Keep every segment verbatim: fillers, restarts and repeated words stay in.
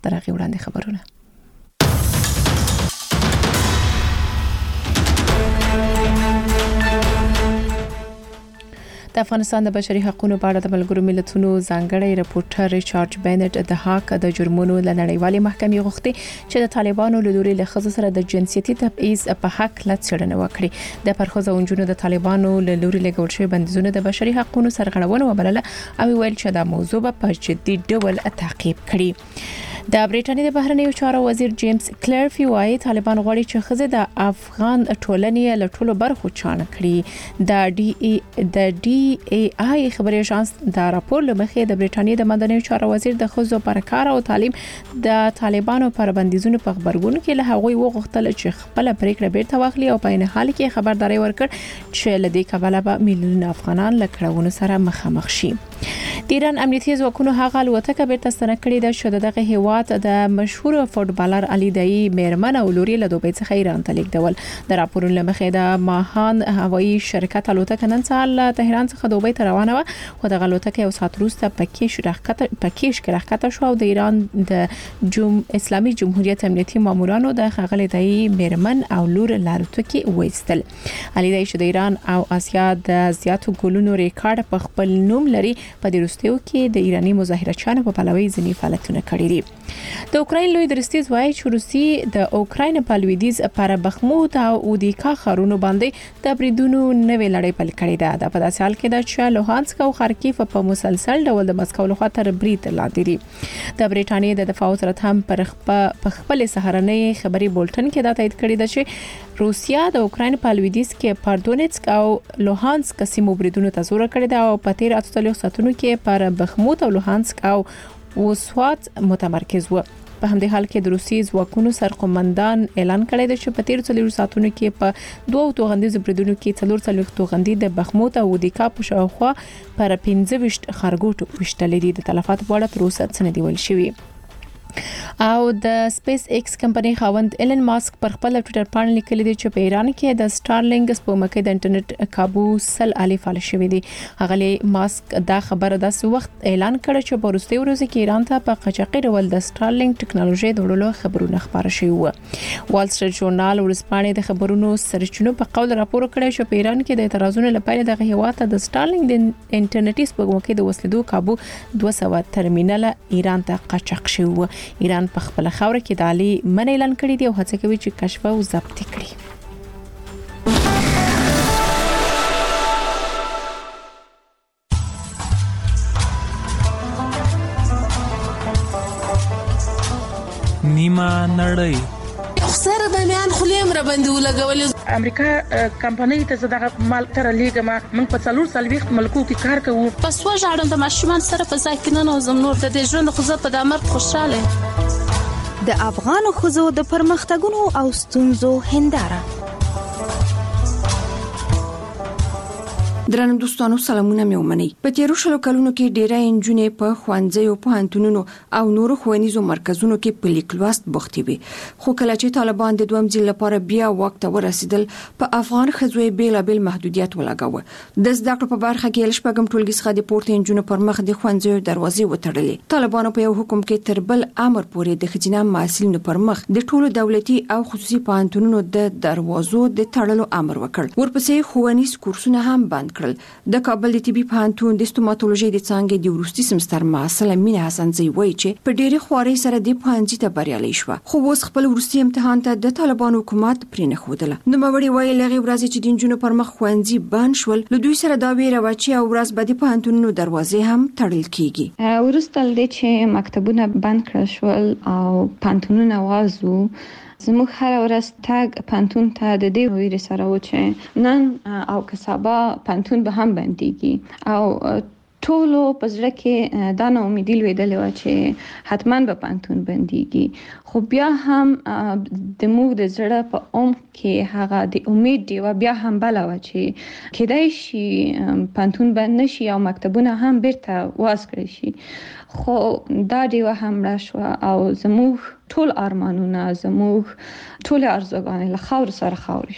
درغه وړاندې خبرونه. د افغانستان د بشري حقوقو په اړه د ملګرو ملتونو ځانګړی رپورټر ریچارډ بینټ د حق د جرمونو له نړیوالې محکمې غوښتي چې د طالبانو له لوري له ښځو سره د جنسيتي تبعیض په حق لا څېړنه وکړي. د پرخوځو انجونو د طالبانو له لوري له ګول شوی بندیزونو د بشري حقوقو سرغړونه وبلله او ویل چې دا موضوع په جدي ډول تعقیب کړي. د برېټانیا د بهرنیو چارو وزیر جیمز کلرفي وايي طالبان غواړي چې ښځې د افغان ټولنې له ټولو برخو چانه کړي. د ډي ای د ډي ای آی خبري اژانس دا راپور لمخې د برېټانیا د مدنیو چارو وزیر د ښځو پر کار او تعلیم د طالبانو پر بندیزونو په خبرګون کې له هغوی وغوښتل چې خپل پریکړه بیرته واخلي او په نه حال کې خبرداري ورکړ چې لدې کبله به میلیونونه افغانان له کړهونو سره مخامخ شي. د ایران امنیتي ځواکونو هغه الوتکه بیرته ستنه کړې ده چې دغه هیواد د مشهور فوټبالر علي دای میرمن او لوري له دوبۍ څخه ایران ته لیږدول. د راپورونو لمخې د ماهان هوایي شرکت الوتکه نن سهار له تهران څخه دوبۍ ته روانه و خو د الوتکه یو ساعت وروسته پکیش راکته پکیش کې راکته شو او د ایران د جم اسلامي جمهوریت امنیتي مامورانو د خغل دای میرمن او لور لارتوکي وېستل. علي دای چې د ایران او اسیا د زیاتو ګولونو ریکارډ په خپل نوم لري په دې وروستیو کې د ایرانی مظاهرچیانو په پلوي ځینی فعالیتونه کړي دي. د اوکراین لوی درستیز وایي چې روسي د اوکراین په لویدیځ پر بخموت او اودیکا ښارونو باندې د بریدونو نوې لړۍ پیل کړې ده. د په داسې حال کې د چې لوهانسک او خارکیف په مسلسل ډول د مسکو لخوا تر برید لاندې دي. د برېټانیا د دفاع وزارت هم پر خپل سهارنۍ خبري بولټن کې دا تایید کړی ده چې روسیا د اوکراین په لویدیځ کې پر دونیتسک او لوهانسک سیمو بریدونو ته زور کړی ده او په تیر اتلس ساعتونو کې پر بخموت او لوهانسک او وسوات متمرکز و. په همدې حال کې د روسي ځواکونو سرقومندان اعلان کړی دی چې په تیر څلور ساعتونو کې په دوه توغندیز بریدونو کې څلور څلور توغندي د بخموت او ودیکا په شاوخوا پر پنځه ویشت خارګوټو وشتلې دي. د تلفات په اړه پروسه څنګه دی ویل شوی. او د سپیس ایکس کمپنۍ خاوند ایلن ماسک پر خپل ټوئیټر باندې لیکلی دی چې په ایران کې د سټارلینګ سپوږمکۍ د انټرنیټ کابو سل الف فعال شوی دی. هغه ماسک دا خبره د وخت اعلان کړ چې په وروستي ورځو کې ایران ته په قاچاقي ډول د سټارلینګ ټکنالوژي د وړلو خبرونه خبره شوی و. وال سټریټ ژورنال ورسپانې د خبرونو سرچینو په قول راپور کړی چې په ایران کې د اعتراضونو لپاره د هیواد د سټارلینګ د انټرنیټي سپوږمکۍ د وسیلو کابو دوه سوه ترمینل ایران ته قاچاق شوی و. ایران په خپل خاور کې د علی من اعلان کړی دی او هڅه کوي چې کشف او ضبط کړي. نیمه نړۍ سره د میان خلیم را باندې ولګول. امریکا کمپنۍ ته زړه مال تر لیګما موږ په څلور سلويخت ملکو کې کار کوو. پس و ژړم د ماشومان سره په ځای کې نه نوزم نور د دې ژوند خو زه په دامر خوشاله. د افغان خزو د پرمختګونو او ستونزو هنداره. درنو دوستانو سلامونه مې ومني. په تیرو شلو کلونو کې ډېرای انجونې په خوانځيو پوهنتونونو او نورو ښوونیزو مرکزونو کې په لیکلوست بوختي وي. خو کله چې طالبان د دویم ځل لپاره بیا وخت ورسېدل په افغان خزوی بیلابل محدودیت ولګاوه. د زده کړو په برخه کې لشپږم ټولګي څخه د پورته انجونو پر مخ د خوانځيو دروازې وتړلې. طالبانو په یو حکم کې تر بل امر پورې د خجینه محصلینو پر مخ د ټولو دولتي او خصوصي پوهنتونونو د دروازو د تړلو امر وکړ. ورپسې ښوونیز کورسونه هم بند د کابل د طبي پوهنتون د ستوماتولوژي د څانګې د ورستي سمستر محصله مینه حسنزی وایي چې په ډېری خواري سره د پوهنځي ته بریالي شو. خو اوس خپل ورستي امتحان ته د طالبان حکومت پرې نه خوده. نو موري وایي لغه ورځ چې د انجونو پر مخ خوانځي بند شول له دوی سره دا ویره و چې ورځ به د پوهنتونونو دروازې هم تړل کیږي. ورستل د چې مکتبونه بند کړل شول او پوهنتونونه وازو زموږ هر ورځ تاګ پانتون ته د دې ویری سره و چې نن او کسبا پانتون به هم بنديږي او ټولو پزړه کې دا نو امیدي لویدل و چې حتما به پانتون بنديږي. خو بیا هم د موږ د زړه په اوم کې هغه د امید دی و بیا هم بل و چې کېدای شي پانتون بند نشي او مکتبونه هم بیرته واس کړی شي. خو دا دی و هم راشو او زموږ ټول ارمانونه زموږ ټول ارزوګان له خاور سره خاور شوي.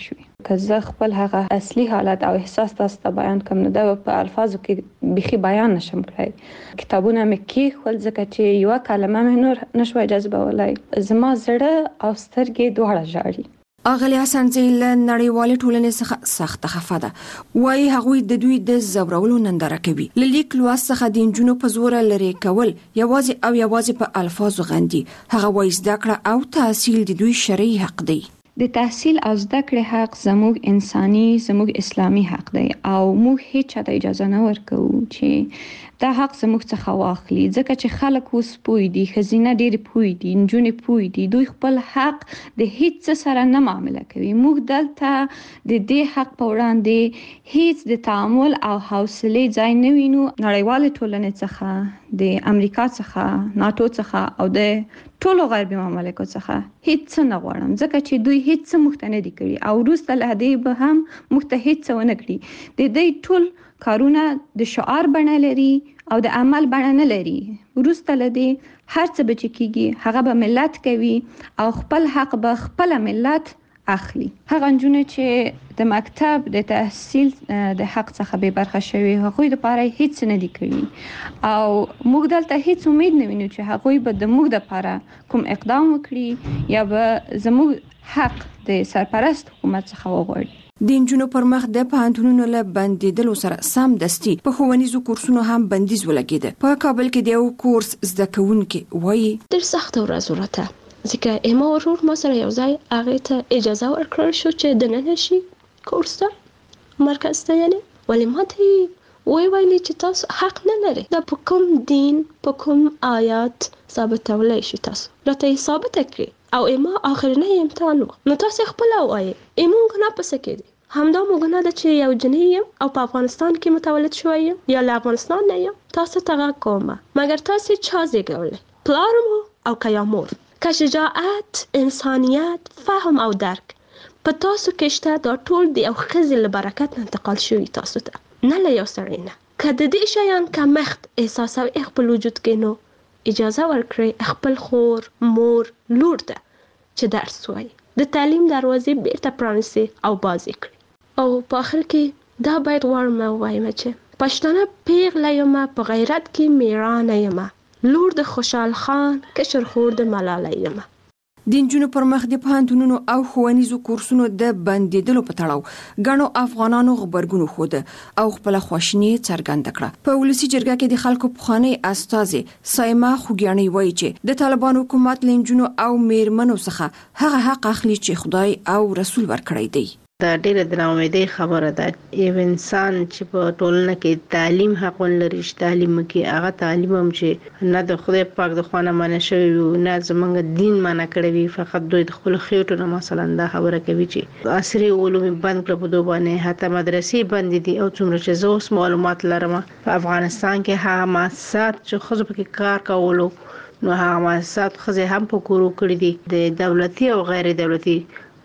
که زه خپل هغه اصلي حالت او احساس تاسو ته بیان کوم نو دا په الفاظو کې بيخي بیان نشم کړای. کتابونه مې کې خپل ځکه چې یو کلمه مې نور نشوي جذبولای. زما زړه او سترګې دواړه ژاړي. اغلی حسن زیل نړیوال ټولنې څخه سخت خفه ده. وایي هغوی د دوی د زورولو ننداره کوي. لیک لوست څخه د انجونو په زور لري کول یوازې او یوازې په الفاظو غندي. هغه وایي زده کړه او تحصیل د دوی شرعي حق دی. د تحصیل او زده کړې حق زموږ انساني زموږ اسلامي حق دی او موږ هیڅ چاته اجازه نه ورکوو چې دا حق زموږ څخه واخلي ځکه چې خلک اوس پوي دي خزینه ډېر پوي دي نجونې پوي دي دوی خپل حق د هیڅ سره نه معامله کوي. موږ دلته د دې حق په وړاندې هیڅ د تعامل او حوصلې ځای نه وینو. نړیوال ټولنې څخه د امریکا څخه ناتو څخه او د ټولو غربي مملکتو څخه هیڅ نه غواړم ځکه چې دوی هیڅ مختنه دي کړی او وروسته له دې به هم مخته هیڅ ونه کړي. د دې ټول کارونه د شعار بڼه لري او د عمل بڼه نه لري. وروسته له دې هر څه به چې کیږي هغه به ملت کوي او خپل حق به خپل ملت اخلي. هغه نجونه چې د مکتب د تحصیل د حق څخه به برخه شوي هغوی لپاره هیڅ نه دي کړی او موږ دلته هیڅ امید نه وینو چې هغوی به د موږ لپاره کوم اقدام وکړي یا به زموږ حق د سرپرست حکومت څخه وغواړي. د انجونو پر مخ د پوهنتونونو له بندیدلو سره سم دستي په ښوونیزو کورسونو هم بندیز ولګیده. په کابل کې د یو کورس زده کوونکي وایي ډېر سخت ورځ ورته ځکه اما ورور ما سره یو ځای هغه ته اجازه ورکړل شو چې دننه شي کورس ته مرکز ته یعنی ولی ما ته وی ویلي چې تاسو حق نه لري دا په کوم دین په کوم آیات ثابتولی شي تاسو راته یې ثابته کړي او اما آخرنی امتحان و نو تاسو خپله وایي ایمون ګناه پسې کېدي همدا مو ګناه ده چې یو جنۍ یم او په افغانستان کې متولد شوی یم یا له افغانستان نه یم تاسو ته غږ کومه مګر تاسو چا زیږولی پلار مو او که یا مور که شجاعت انسانیت فهم او درک په تاسو کې شته دا ټول د یو ښځې له برکت نه انتقال شوي تاسو ته نه له یو سړي نه. که د دې شیان کمښت احساسوي خپل وجود کې نو اجازه ورکړئ خپل خور مور لور ته چې درس وایي د تعلیم دروازې بیرته پرانیسي او بازي کړي. او په آخر کې دا باید غواړم ووایم چې پښتانه پیغله یمه په غیرت کې میړانه یمه لور د خوشحال خان کشر خور د ملالۍ یمه. د انجونو پر مخ د پوهنتونونو او ښوونیزو کورسونو د بندیدلو په تړاو ګڼو افغانانو غبرګون وښود او خپل خواشیني څرګنده کړه. په ولسي جرګه کې د خلکو پخوانی استازي سایما خوګیاني وایي چې د طالبان حکومت له انجونو او میرمنو څخه هغه حق اخلي چې خدای او رسول ورکړی دی. دا ډېره د ناامیدۍ خبره ده. یو انسان چې په ټولنه کې تعلیم حق لري چې تعلیم وکړي هغه تعلیم هم چې نه د خدای پاک د خوا نه منع شوی وي نه زموږ دین منع کړی وي فقط دوی د خپلو خېټو نه مثلا دا خبره کوي چې عصري علوم بند کړه په دوی باندې حتی مدرسې بندې دي او څومره چې زه اوس معلومات لرم په افغانستان کې هغه مؤسسات چې ښځو پکې کار کولو نو هغه مؤسسات ښځې هم په کورو کړي دي د دولتي او غیر دولتي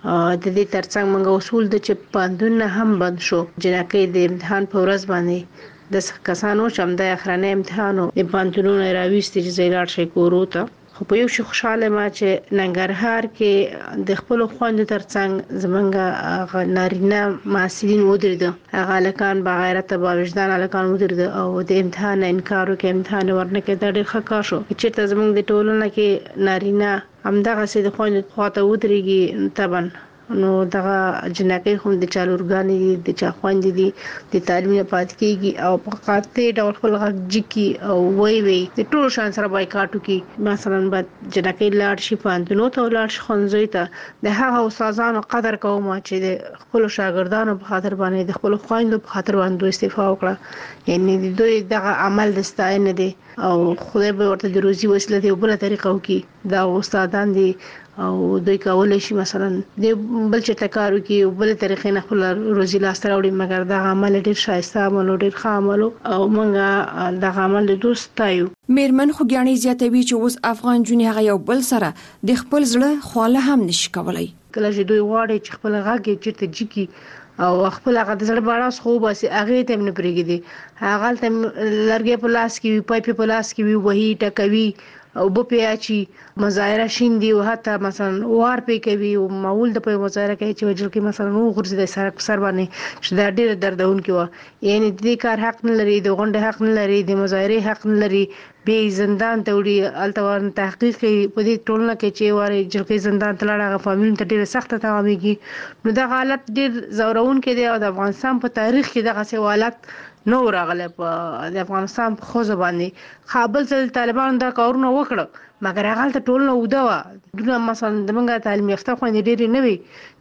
د دې ترڅنګ موږ اصول د چې پاندونه هم بند شو جنکې د امتحان په ورځ باندې د کسانو چې هم د اخرنی امتحانو د پاندونو راويستي چې زیلار شي کورو ته خو په یو شي خوشاله ما چې ننګرهار کې د خپل خوند ترڅنګ زمونږ نارینه محصلین ودرېدل هغه لکان بغیرت با وجدان لکان ودرېدل او د امتحان انکار وکړ امتحان ورنکړ دا ډېر ښه کار شو چې ته زمونږ د ټولنه کې نارینه همدغه سي د خوند خواته ودرېږي طبعا نو دغه جنکې هم د چالورګانی دي د چا خوند دي د تعلیم نه پات کیږي او په قاطع ډول خپل غږ جکی او وای وای د ټول شان سره بایکاټو کی مثلا بعد جنکې لاړ شي پاندونو ته لاړ شي خنځوي ته د هغه استادانو قدر کوم چې د خپل شاګردانو په خاطر باندې د خپل خويندو په خاطر باندې استعفا وکړه یعنی دوی دغه عمل د ستاینه دي او خدای به ورته د روزي وسیله دی بل طریقو کې دا استادان دي او دوی کولای شي مثلا د بل چې تکارو کې بل طریقې نه خپل روزي لاس راوړي مګر دا عمل ډیر شایسته عمل ډیر ښه عمل او موږ دا عمل د دوستایو. میرمن خوګیاني زیاتوي چې اوس افغان جونې هغه یو بل سره د خپل زړه خواله هم نشي کولای. کله چې دوی واړي چې خپل غږ چیرته جکی او خپل هغه د زړه باراس خو بس هغه ته نه پرېږدي هغه ته لرګي په لاس کې وي پایپ په لاس کې وي وਹੀ ټکوي او په پیاچی مظاهره شیندي او حتی مثلا وار پې کوي او معول د په مظاهره کوي چې وجل کې مثلا نو غرزي د سر سر باندې چې دا ډېر دردون کې و یعنی د دې کار حق نه لري د غونډه حق نه لري د مظاهره حق نه لري به زندان ته وړي التوان تحقیق کوي په دې ټولنه کې چې واره جلکې زندان ته لاړه فامیل ته ډېر سخت تاوامېږي نو دا حالت ډېر زورون کې دی او د افغانستان په تاریخ کې دغه سوالات نو راغله په د افغانستان په خو زبانی کابل ته طالبان دا کارونه وکړه مګر هغه ته ټول نو ودوا دغه مثلا د منګه تعلیم یافته خويندې ډېرې نه وي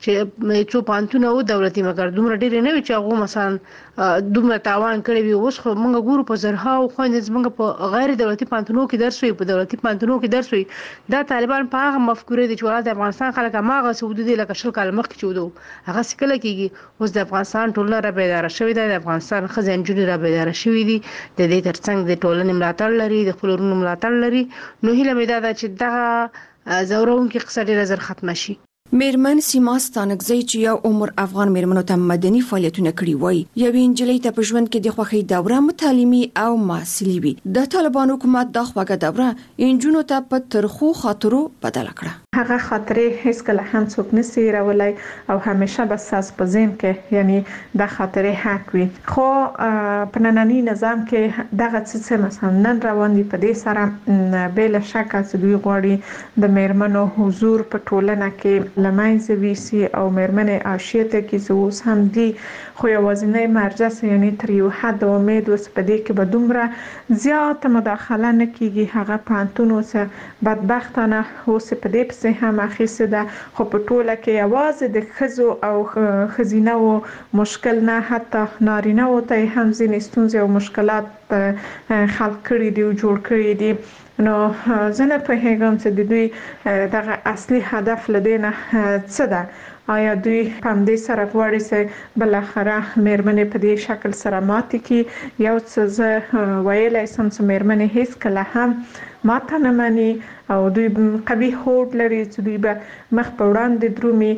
چې څو پانتونه او دولتي مګر دومره ډېرې نه وي چې هغه مثلا دومره تاوان کړی وي اوس خو موږ ګورو په زرها او خويندې زمونږ په غیر دولتي پانتونو کې درس وي په دولتي پانتونو کې درس وي دا طالبان په هغه مفکوره دي چې ولادت افغانستان خلک ماغه سعودي دي لکه شل کال مخکې چودو هغه سکله کېږي اوس د افغانستان ټولنه را بیدار شوې ده د افغانستان خزان جوړ را بیدار شوې دي د دې ترڅنګ د ټولنې ملاتړ لري د خپلورونو ملاتړ لري نو هیله مې ده چې دغه زورون کې قصه ډیره زر ختم شي میرمن سیما ستانکزی چې یو عمر افغان میرمنو ته مدني فعالیتونه کړي وای یو انجلۍ ته په ژوند کې د خوخي دوره متعلمي او معسلي وي د طالبان حکومت د خوګه دوره انجونو ته په ترخو خاطرو بدل کړه هغه خاطرې هیڅ کله هم څوک نسی راولای او همیشه بس ساس په ذهن کې یعنی د خاطرې حق وي خو په نننی نظام کې دغه څه مثلا نن روان دي په دې سره بل شک چې دوی غواړي د میرمنو حضور په ټولنه کې لمایز ویسی او میرمنې عاشیته کې زوس هم دي خو یوازینی مرجع یعنی تر یو حد امید وس په دې کې به دومره زیات مداخله نه کیږي هغه پانتونو سه بدبختانه اوس په دې پسې هم اخیسته ده خو په ټوله کې आवाज د خزو او خزینه او مشکل نه حتی نارینه او ته هم ځینې ستونزې او مشکلات خلق کړي دي او جوړ کړي دي نو زنه په هیګم چې د دوی دغه اصلي هدف لدینه څه ده آیا دوی په دې سره غواړي چې بل اخره میرمنې په دې شکل سره ماتي کې یو څه ویلای سم چې میرمنې هیڅ کله هم ماته نه مانی او دوی قوي هوډ لري چې دوی به مخ په وړاندې درومي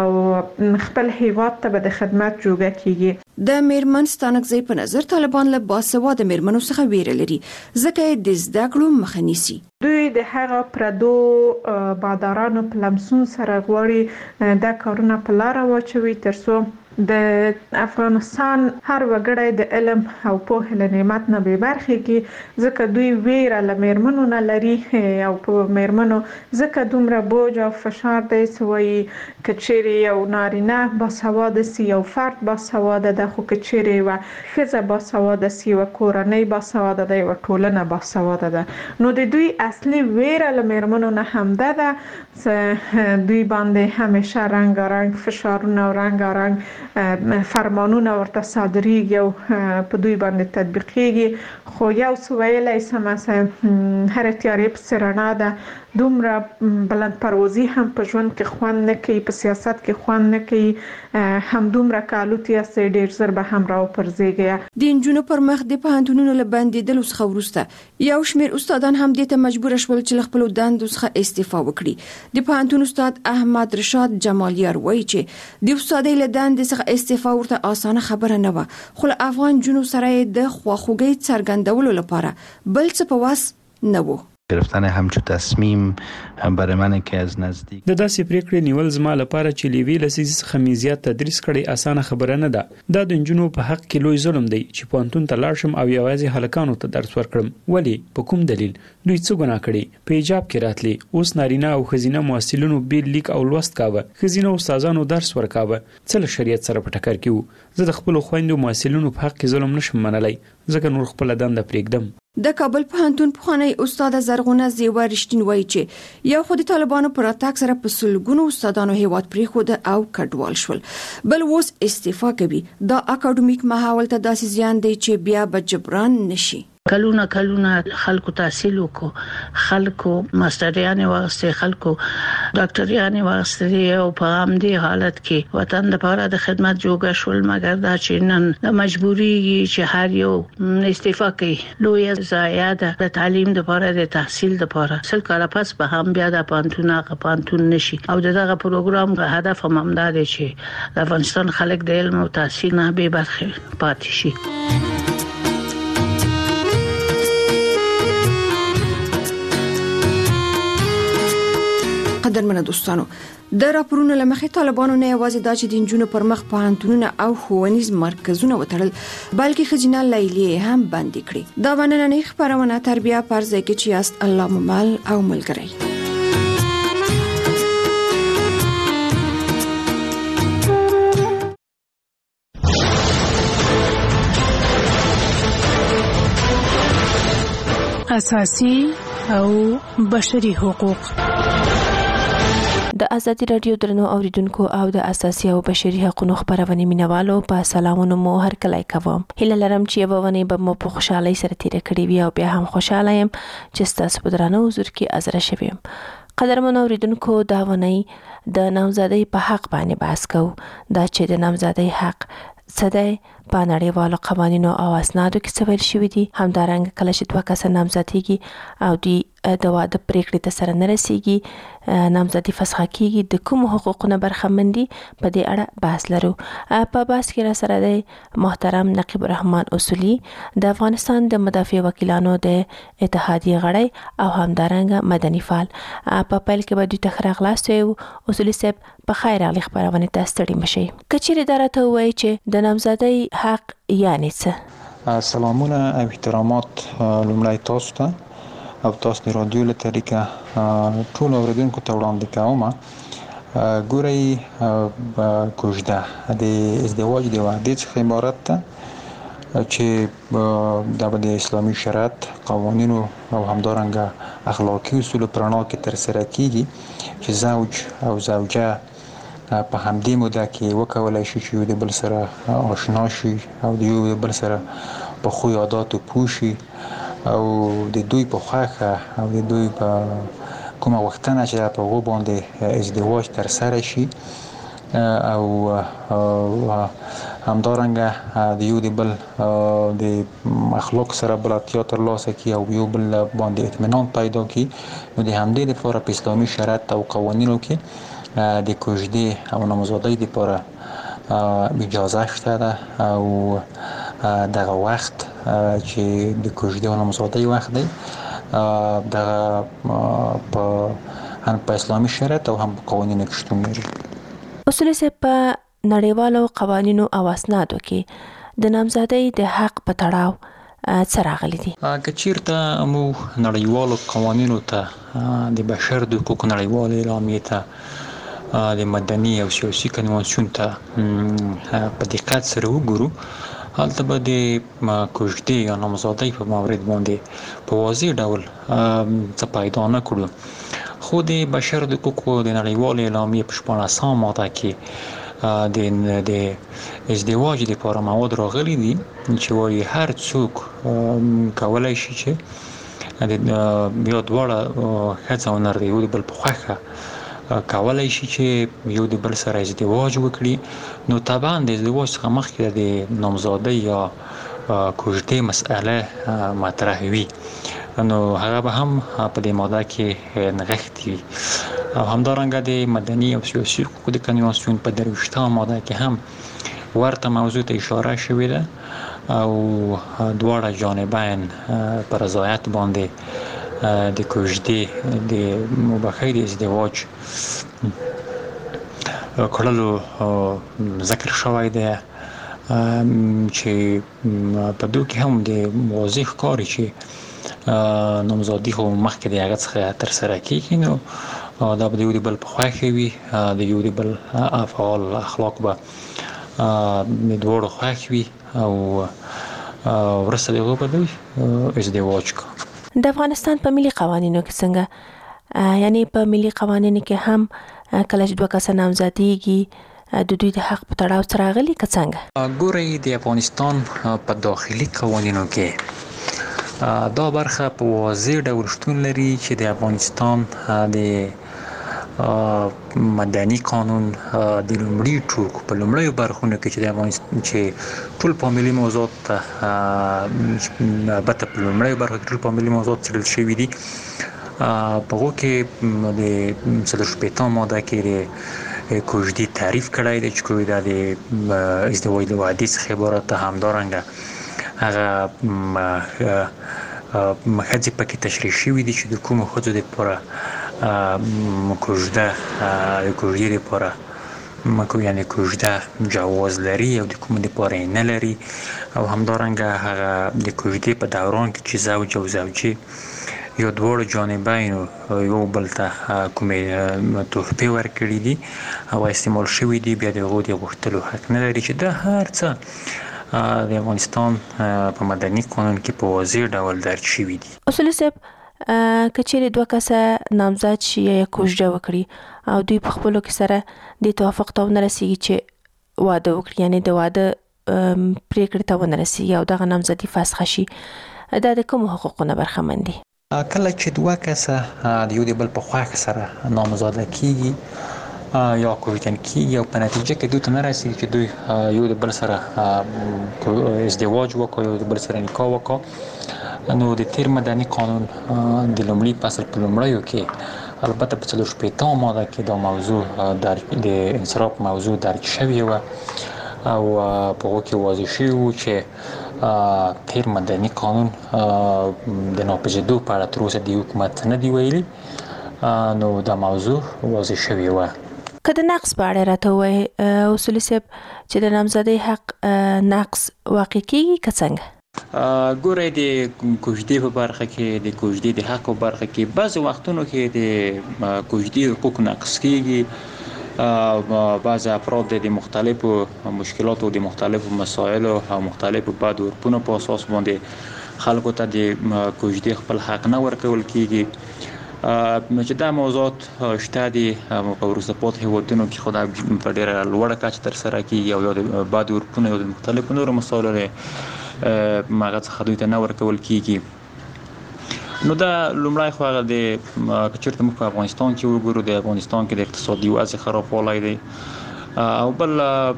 او خپل هیواد ته به د خدمت جوګه کیږي د میرمن ستانکزی په نظر طالبان له باسواده میرمنو څخه ویره لري ځکه د زده کړو مخه نیسي دوی د هغه پردو بادارانو په لمسون سره غواړي دا کارونه په لار واچوي ترڅو د افغانستان هر وګړی د علم او په له نعمت نه به برخه کې ځکه دوی ویره لمرمنو نه لري او په میرمنو ځکه دومره بوج او فشار دی سوی کچيري یو نارینه باسواده سی یو فرد باسواده د خو کچيري و خزه باسواده سی و کورنۍ باسواده دی و ټولنه باسواده ده نو د دوی اصلي ویره لمرمنو نه همده ده دوی باندې همیشه رنگارنګ فشارونه او رنگارنګ فرمانونه ورته صادریږي او په دوی باندې تطبیقيږي خو یو څه ویلای سم هر تیارې په سرانه ده دومره بلند پروازي هم په ژوند کې خوان نه کوي په سیاست کې خوان نه کوي هم دومره کالوتي است ډیر زر به هم راو پرځيږي د انجونو پر مخ د پهانتونونو لباندې د لوس خورسته یو شمیر استادان هم د ته مجبور شول چې خپل دندو څخه استعفا وکړي د پهانتون استاد احمد رشاد جمالیار وایي چې د استادۍ لدان د څخه استعفا ورته اسانه خبره نه و خو افغان جنو سره د خواخوږي څرګندولو لپاره بل څه په واس نه وو گرفتن همچو تصمیم برای من که از نزدیک د داسې پریکړې نیول زما لپاره چې لیوی لسیز خمیزیات تدریس کړي اسانه خبره نه ده دا د انجونو په حق کې لوی ظلم دی چې پونتون ته لاړ شم او یوازې هلکانو ته درس ورکړم ولی په کوم دلیل دوی څه ګناه کړي په ایجاب کې راتلی اوس نارینه او خزینه مؤثلونو بیل لیک او لوست کاوه خزینه استادانو درس ورکاوه څل شریعت سره په ټکر کې زه د خپل خويندو مؤثلونو په حق کې ظلم نشم منلای ځکه نور خپل دند پرېږدم د کابل پوهنتون پخوانی استاد زرغونه زیور رښتین وایي چې یو خو د طالبانو پر اتاک سره په سلګونو استادانو هیواد پریخود او کډوال شول بل اوس استعفا کوي دا اکاډمیک ماحول ته داسې زیان دی چې بیا به جبران نشي کلونه کلونه خلکو تحصیل وکړو خلکو ماستریانه واغسته خلکو ډاکټریانه واغسته او په هم دي حالت کې وطن لپاره د خدمت جوګه شول مګر دا چې نن د مجبوري چې هر یو استعفا کوي لوی زیاده د تعلیم لپاره د تحصیل لپاره سل کاله پس به هم بیا د پانتونه غپانتون نشي او دغه پروګرام هدف هم همدا دی چې د افغانستان خلک د علم او تحصیل نه به برخه پاتې شي قدرمنه دوستانو د راپورونو لمخې طالبانو نه یوازې د چې د جنونو پر مخ پوهنتونونه او ښوونیز مرکزونه وتړل بلکې خزینه لیلی هم بند کړي. دا باندې نه خبرونه تربیه پر ځای کې چې است الله ممل او ملګری. اساسي او بشري حقوق. د ازادي رادیو درنو اوریدونکو او د اساسي او بشري حقوقو خبرونه مینوالو په سلامونو مو هر کله کوم. هله لرم چې به ونی به مو په خوشحالي سره تیر کړی وي او بیا هم خوشاله يم چې تاسو په درنو حضور کې حاضر شوم. قدرمن اوریدونکو دا ونی د نامزادۍ په حق باندې بحث کوو. دا چې د نامزادۍ حق صدای په نړیوالو قوانینو او اسنادو کې څه ویل شوی دي. همدارنګه کله چې دوه کسه نامزادېږي او دی د واده پریکړې ته سره نه رسیږي نامزادي فسخه کیږي د کوم حقوقونه برخمندي په دې اړه بحث لرو. په بحث کې را سره دی محترم نقیب الرحمن اصولي د افغانستان د مدافع وکیلانو د اتحادیه غړی او همدارنګه مدني فعال. په پیل کې به دوی تخراغ لاسو اصولي صاحب په خیر علي خبرونه ته ستړي مشي. کچېره درته وایي چې د نامزادۍ حق یعنی څه؟ سلامونه او احترامات لومړی تاسو ته او تاسو د رادیو له طریقه ټول اوریدونکو ته وړاندې کوم. ګورئ کوژده د ازدواج د وحدت څخه عبارت ده چې د اسلامي شریعت قوانینو او همدارنګه اخلاقی اصول پرانا کې تر سره کیږي چې زوج او زوجه په همدې موده کې وکولای شي چې د بل سره آشنا شي او د یو بل سره په خو عادتو پوه شي او د دوی په خواخه او د دوی په کومه وختنه چې په غو باندې ازدواج تر سره شي او همدارنګه د یو د بل د اخلاق سره بلاتیا تر لاسه کی او یو بل باندې اطمینان پیدا کی. نو د همدې لپاره په اسلامي شریعت او قوانینو کې د کوژدې او نامزادۍ لپاره اجازه شته ده او دغه وخت چې د کوژدې او نامزادۍ وخت دی دغه په هم په اسلامي شریعت او هم په قوانینو کې شتون لري. اصول صاحب په نړیوالو قوانینو او اسنادو کې د نامزادۍ د حق په تړاو څه راغلي دي؟ که چیرته مو نړیوالو قوانینو ته د بشر د حقوقو نړیوالې اعلامیې ته د مدني او سیاسي کنوانسیون ته په دقت سره وګورو هلته به د کوژدې یا نامزادۍ په مورد باندې په واضح ډول څه پیدا نه کړو. خو د بشر د حقوقو د نړیوالې اعلامیې په شپاړسمه ماده کې د د ازدواج لپاره مواد راغلي دي چې وايي هر څوک کولای شي چې د یو دواړه ښځه او نر د یو بل په خوښه کولای شي چې یو د بل سره ازدواج وکړي. نو طبعا د ازدواج څخه مخکې د نامزادۍ یا کوژدې مسأله مطرح وي نو هغه به هم په دې ماده کې نغښتي وي. او همدارنګه د مدني او سیاسي حقوقو د کنوانسیون په درویشتمه ماده کې هم ورته موضوع ته اشاره شوې ده او دواړه جانبین پر رضایت باندې د کوژدې د مباحثې د ازدواج کړلو ذکر شوی دی چې په دوی کې هم د واضح کاری چې نامزادي خو مخکې د هغه څخه تر سره کیږي نو دا به د یو د بل په خوښه وي د یو د بل افعال اخلاق به د دواړو خوښ وي او ورسره د هغو به دوی ازدواج کوي. د افغانستان په ملي قوانینو کې څنګه یعنی په ملي قوانینو کې هم کله چې دوه کسه نامزادېږي د دوی د حق په تړاو څه راغلي که څنګه؟ ګورئ د افغانستان په داخلي قوانینو کې دا برخه په واضح ډول شتون لري چې د افغانستان د مدني قانون د لومړي ټوک په لومړیو برخونو کې چې د افغانستان چې ټول فامیلي موضوعات البته په لومړیو برخو کې ټول فامیلي موضوعات څیړل شوي دي. په هغو کې د څلور شپېتمه ماده کې د کوژدې تعریف کړی دی چې کوژده د ازدواج د وعدې څخه عبارت ده. همدارنګه هغه ښځې پکې تشریح شوي دي چې د کومو ښځو دپاره کوژده کوژدې لپاره مکو یعنی کوژده جواز لري او د کوم لپاره نه لري او همدارنګه هغه د کوژدې په دوران کې چې زوج او زوجې یو دوړ جانبین یو بل ته کومې تحفې ورکړي دي او استعمال شوي دي بیا د هغو د غوښتلو حق نه لري چې دا هر څه د افغانستان په مدني قانون کې په واضح ډول درج شوي دي. اصولي صاحب که چیرې دوه کسه نامزد شي یا کوژده وکړي او دوی په خپلو کې سره د توافق ته ونه رسیږي چې واده وکړي یعنی د واده پریکړې ته ونه رسیږي او دغه نامزدي فسخه شي دا د کومو حقوقو نه برخمن دي؟ کله چې دوه کسه د یو د بل په خواښ سره نامزاده کیږي یا کوژدن کیږي او په نتیجه کې دوی ته نه رسیږي چې دوی یو د بل سره ازدواج وکړي یو د بل سره نکاح وکړي نو د تیر مدني قانون د لومړي فصل په لومړیو کې البته په څلور شپېتمه ماده کې دا موضوع د انصراف موضوع درج شوی و او په هغو کې واضح شوي و چې تیر مدني قانون د ناپېژېدو په اړه تر اوسه د حکومت نه دی ویلي نو دا موضوع واضح شوی و. که د نقص په اړه راته ووایي اصولي صاحب چې د نامزدۍ حق نقص واقع کیږي که څنګه؟ ګورئ د کوژدې په برخه کې د کوژدې د حق په برخه کې بعضې وختونو کې د کوژدې حقوق نقص کیږي. بعض افراد د مختلفو مشکلاتو د مختلفو مسایلو او مختلفو بد عرفونو په اساس باندې خلکو ته د کوژدې خپل حق نه ورکول کیږي چې دا موضوعات شته دي په وروسته پاتې هېوادونو کې خو دا په ډېره لوړه کچه ترسره کیږي او یا د بد عرفونو یا د مختلفو نورو مسایلو هغه څخه دوی ته نه ورکول کیږي. نو دا لومړی خو هغه د که چېرته موږ په افغانستان کې وګورو د افغانستان کې د اقتصادي وضع خرابوالی دی او بل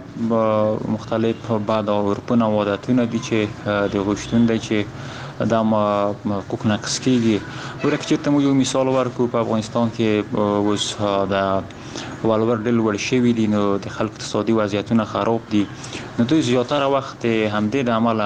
مختلف بد عرفونه او عادتونه دي چې د هغوی شتون دی چې دا حقوق نقص کیږي. ګوره که چېرته موږ یو مثال ورکړو په افغانستان کې اوس د والور ډېر لوړ شوي دي نو د خلکو اقتصادي وضعیتونه خراب دي نو دوی زیاتره وخت همدې د عمله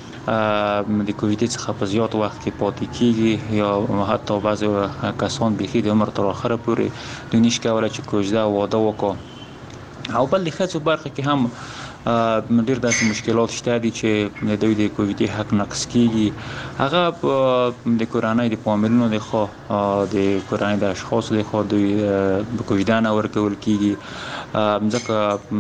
د کوژدې څخه په زیات وخت کې پاتې کیږي یا حتی بعضې کسان بیخي د عمر تر اخره پورې دوی نشي کولی چې کوژده او واده وکړي. او بل د ښځو برخه کې هم ډېر داسې مشکلات شته دي چې د دوی د کوژدې حق نقص کیږي. هغه د کورنۍ د فامیلونو د خوا د کورنۍ د اشخاصو د خوا دوی کوژده نه ورکول کیږي ځکه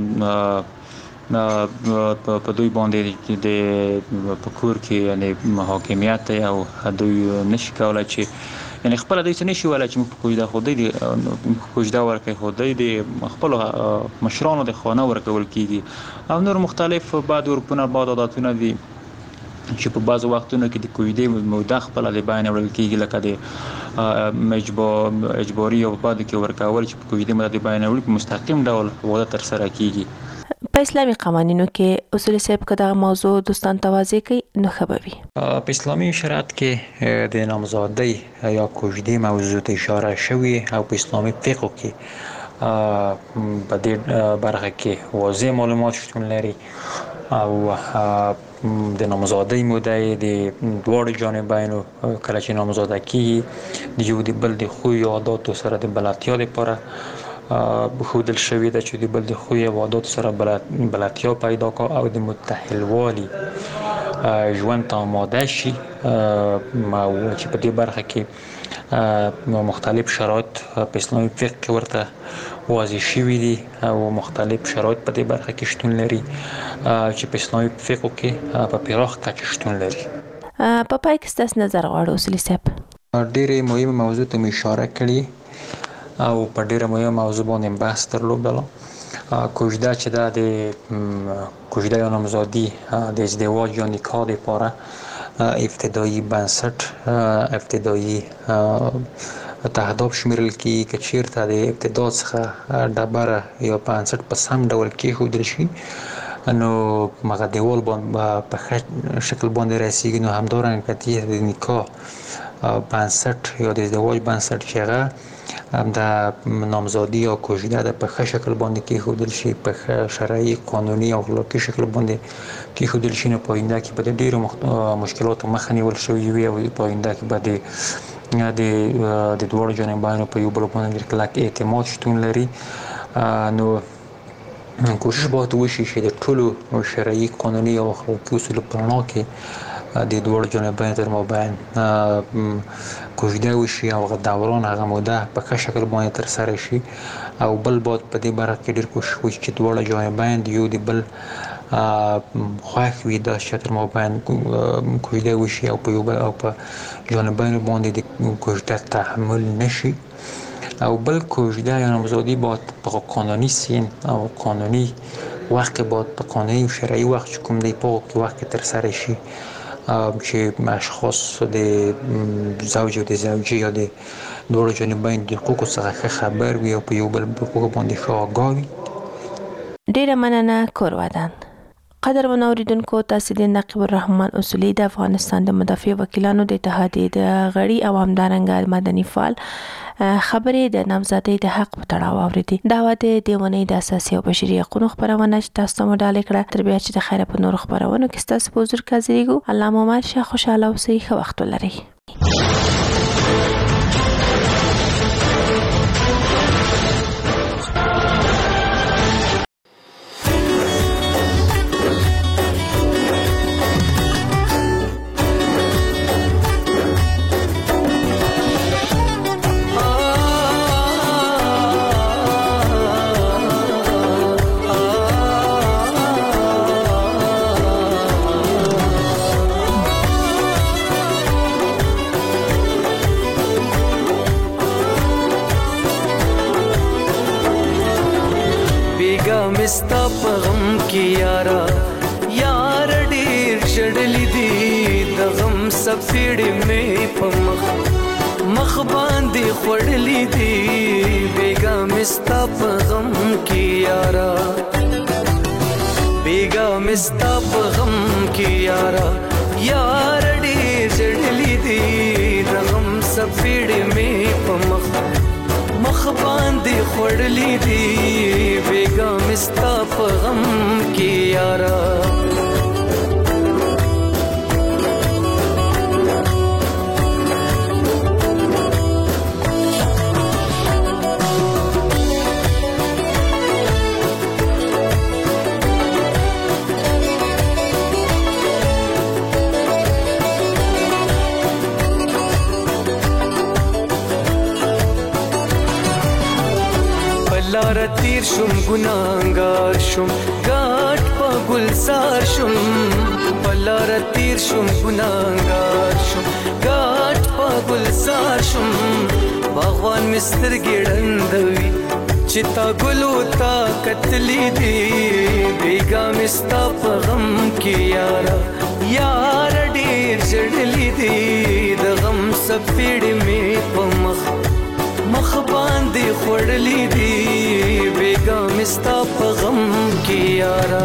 په دوی باندې د په کور کې یعنی حاکمیت دی او دوی نشي کولی چې یعنی خپله دوی څه نشي ویلی چې موږ په کوژده خو دوی د کوژده ورکوي خو دوی د خپلو مشرانو د خوا نه ورکول کیږي او نور مختلف بد عرفونه بد عادتونه دي چې په بعضو وختونو کې د کوژدې موده خپله د بیان وړل کیږي لکه د اجباري او بعدو کې ورکول چې په کوژدې موده د بیان وړل په مستقیم ډول واده ترسره کیږي. په اسلامي قوانینو کې اصولي صاحب که دغه موضوع دوستان ته واضح کړي نو ښه به وي. په اسلامي شریعت کې د نامزادۍ یا کوژدې موضوع ته اشاره شوې او په اسلامي فقه کې په دې برخه کې واضح معلومات شتون لري او د نامزادۍ موده د دواړو جانبینو کله چې نامزاده کیږي د یو د بل د خوی او عاداتو سره د بلدتیا لپاره ښودل شوې ده چې د بل د خوی او عاداتو سره بلدتیا پیدا کړي او د متحلوالي ژوند ته آماده شي چې په دې برخه کې مختلف شرایط په اسلامي فقه کې ورته واضح شوي دي او مختلف شرایط په دې برخه کې شتون لري چې په اسلامي فقه کې په پراخ کچه شتون لري. په پای کې ستاسو نظر غواړو اصولي صاحب. ډېرې مهمه موضوع ته مې اشاره کړې او په ډېره مهمه موضوع باندې بحث درلودلو. کوژده چې دا د کوژده یا نامزادي د ازدواج یا نکاح لپاره ابتدایي بنسټ ابتدایي تهداب شمیرل کیږي که چیرته د ابتدا څخه ډبره یا بنسټ په سم ډول کېښودل شي نو هغه دیوال په ښه شکل باندې رسیږي نو همدارنګه د نکاح بنسټ یا د ازدواج بنسټ چې هغه د نامزادي یا کوژده د په ښه شکل باندې کېښودل شي په ښه شرعي قانوني او اخلاقي شکل باندې کېښودل شي نو په آینده کې به د ډېرو مشکلاتو مخه نیول شوې وي او په آینده کې به د د د دوړو جانبانو په یو بل باندې کلک اعتماد شتون لري. نو کوشش باید وشي چې د ټولو شرعي قانوني او حقوقي اصولو په رڼا کې د دوړو جانبانو تر مابین کوژده وشي او هغه دوران هغه موده په ښه شکل باندې ترسره شي. او بل باید په دې برخه کې ډېر کوشش وشي چې دوړه جانبان د یو د بل خوښ وي، داسې چې تر مابین کوژده وشي او په یو بل او په جانبانو باندې د کوژده تحمل نشي. او بل کوژده یا نامزادی باید په قانوني سین او قانوني وخت باید په قانوني و شرعي وخت چې کوم دی په هغه وخت کې ترسره شي چې اشخاص د زوج او د زوجې یا د دوړو جانبین د حقوقو څخه خبر وي او په یو بل حقوق باندې ښه آګاه وي. ډیره مننه کورودان. قدر منوریدونکو، تاسو د نقیب الرحمن اصولی د افغانستان د مدافع وکیلانو د اتحادیې د غړي او همدارنګه مدني فعال خبرې د نامزادۍ د حق په تړاو اوریدي. دا و د دیونی د اساسي او بشري حقوقو خبرونه چې تاسو ته مډاله کړه. تر بیا چې د خیره په نور خبرونو کې تاسو په حضور کې حاضرېږو. الله مو مال شه، خوشاله اوسئ، ښه وخت ولرئ. ستا په غم کې یارا یار ډېر شړلې دي، د غم سپېړې مې په مخ مخ باندې خوړلې دي. بیګا مې ستا په غم کې یارا بیګا مې ستا په غم کې یارا یار ډېر شړلې دي، د غم سپېړې مې په مخ مخ باندې خوړلې دي. بیګا مې ستا په غم کې یارا لار تیر شم ګناهګار شم ګاټ په ګلزار شم، په لار تیر شم ګناهګار شم ګاټ په ګلزار شم. باغوان مې سترګې ړندوي چې تا ګلو تا کتلې دي. بیګا مې ستا په غم کې یارا یار ډېر ژړلې دي، د غم سپېړې مې په مخ مخ باندې خوړلې دي. بیګا مې ستا په غم کې یارا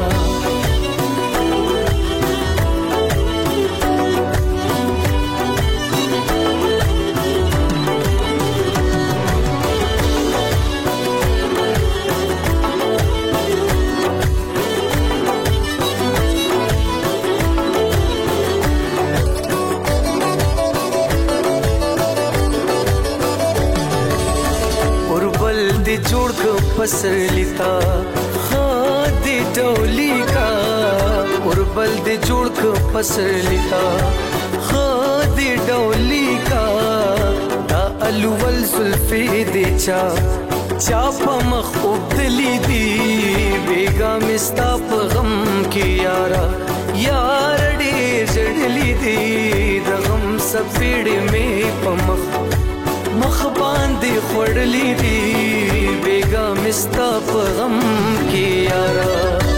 جوړ کو پسلیتا خادي ډولي کا اوربل دې جوړ کو پسلیتا خادي ډولي کا دا الول زلفي دې چا چا په مخ وبدلې دي. بیګا مې ستا په غم کې یارا یار ډېر ژړلې دي، د غم سپېړې مې په مخ مخ باندې خوړلې دي. بیګا مې ستا په غم کې یارا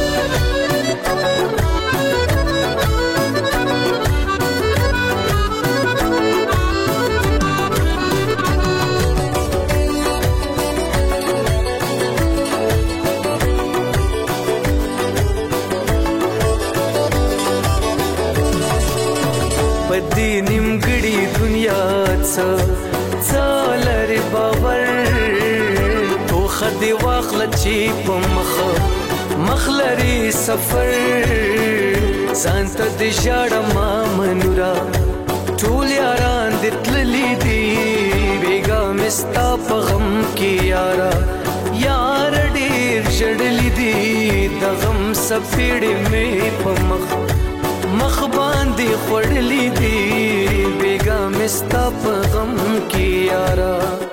په دې نیمګړې دنیا څه څالر باور تو خدي واخل چې په مخ مخلري سفر سانت د شړ ما منورا ټول یاران باندې تللی دی بیګا مستا په غم کې یارا یار ډېر جړلی دی د غم سپېړې مې په مخ مخ باندې خړلی دی بیګا مستا په غم کې یارا